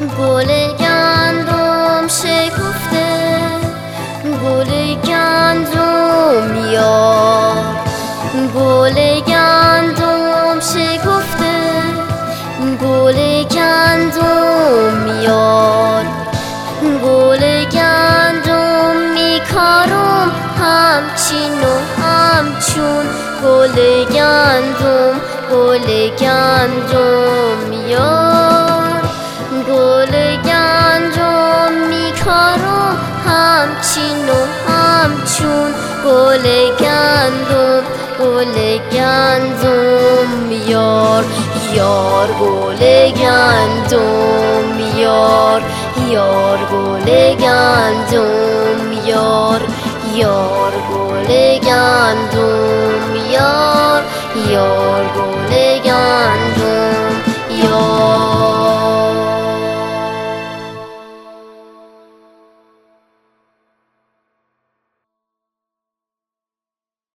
گل گندم شکفته، گل گندم یار، گل گندم شکفته، گل گندم یار، گل گندم میکارم همچین و همچون، گل گندم، گل گندم یار، گل گندم میکارم همچین و همچون، گل گندم، گل گندم یار، یار گل گندم یار، یار گل گندم یار، یار گل گندم یار، یار گل گندم